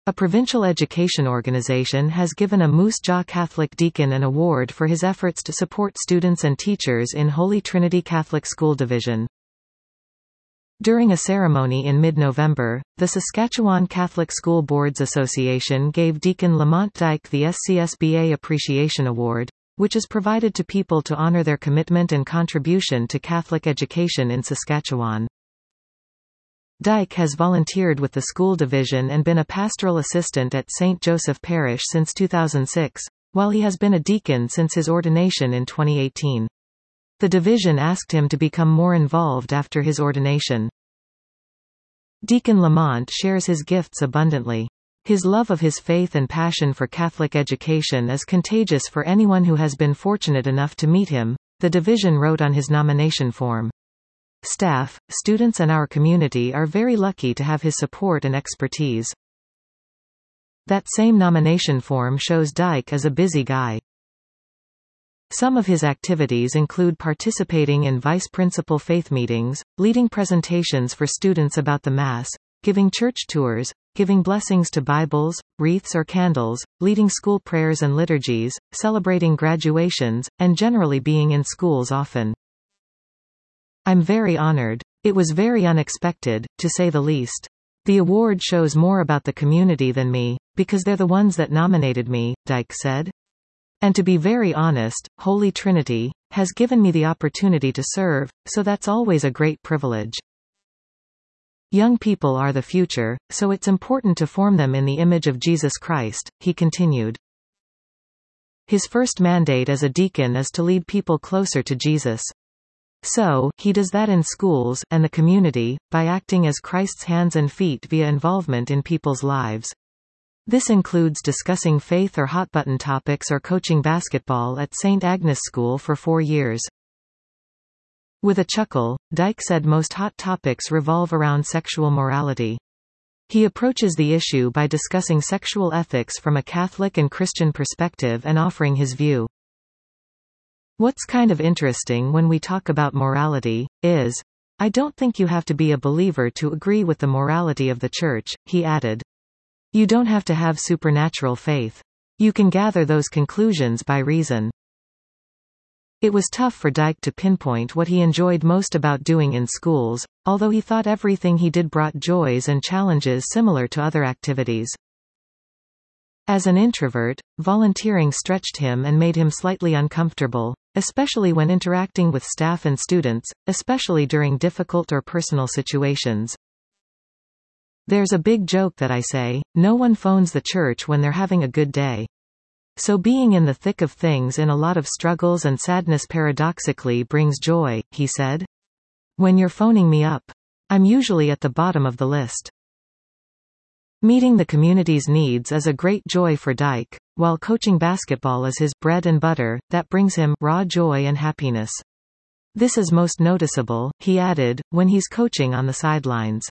A provincial education organization has given a Moose Jaw Catholic deacon an award for his efforts to support students and teachers in Holy Trinity Catholic School Division. During a ceremony in mid-November, the Saskatchewan Catholic School Boards Association gave Deacon Lamont Dyke the SCSBA Appreciation Award, which is provided to people to honor their commitment and contribution to Catholic education in Saskatchewan. Dyke has volunteered with the school division and been a pastoral assistant at St. Joseph Parish since 2006, while he has been a deacon since his ordination in 2018. The division asked him to become more involved after his ordination. Deacon Lamont shares his gifts abundantly. His love of his faith and passion for Catholic education is contagious for anyone who has been fortunate enough to meet him, the division wrote on his nomination form. Staff, students and our community are very lucky to have his support and expertise. That same nomination form shows Dyke as a busy guy. Some of his activities include participating in vice principal faith meetings, leading presentations for students about the Mass, giving church tours, giving blessings to Bibles, wreaths or candles, leading school prayers and liturgies, celebrating graduations, and generally being in schools often. I'm very honored. It was very unexpected, to say the least. The award shows more about the community than me, because they're the ones that nominated me, Dyke said. And to be very honest, Holy Trinity has given me the opportunity to serve, so that's always a great privilege. Young people are the future, so it's important to form them in the image of Jesus Christ, he continued. His first mandate as a deacon is to lead people closer to Jesus. So, he does that in schools and the community, by acting as Christ's hands and feet via involvement in people's lives. This includes discussing faith or hot-button topics or coaching basketball at St. Agnes School for 4 years. With a chuckle, Dyke said most hot topics revolve around sexual morality. He approaches the issue by discussing sexual ethics from a Catholic and Christian perspective and offering his view. What's kind of interesting when we talk about morality, is, I don't think you have to be a believer to agree with the morality of the Church, he added. You don't have to have supernatural faith. You can gather those conclusions by reason. It was tough for Dyke to pinpoint what he enjoyed most about doing in schools, although he thought everything he did brought joys and challenges similar to other activities. As an introvert, volunteering stretched him and made him slightly uncomfortable, especially when interacting with staff and students, especially during difficult or personal situations. There's a big joke that I say, no one phones the church when they're having a good day. So being in the thick of things in a lot of struggles and sadness paradoxically brings joy, he said. When you're phoning me up, I'm usually at the bottom of the list. Meeting the community's needs is a great joy for Dyke, while coaching basketball is his bread and butter, that brings him raw joy and happiness. This is most noticeable, he added, when he's coaching on the sidelines.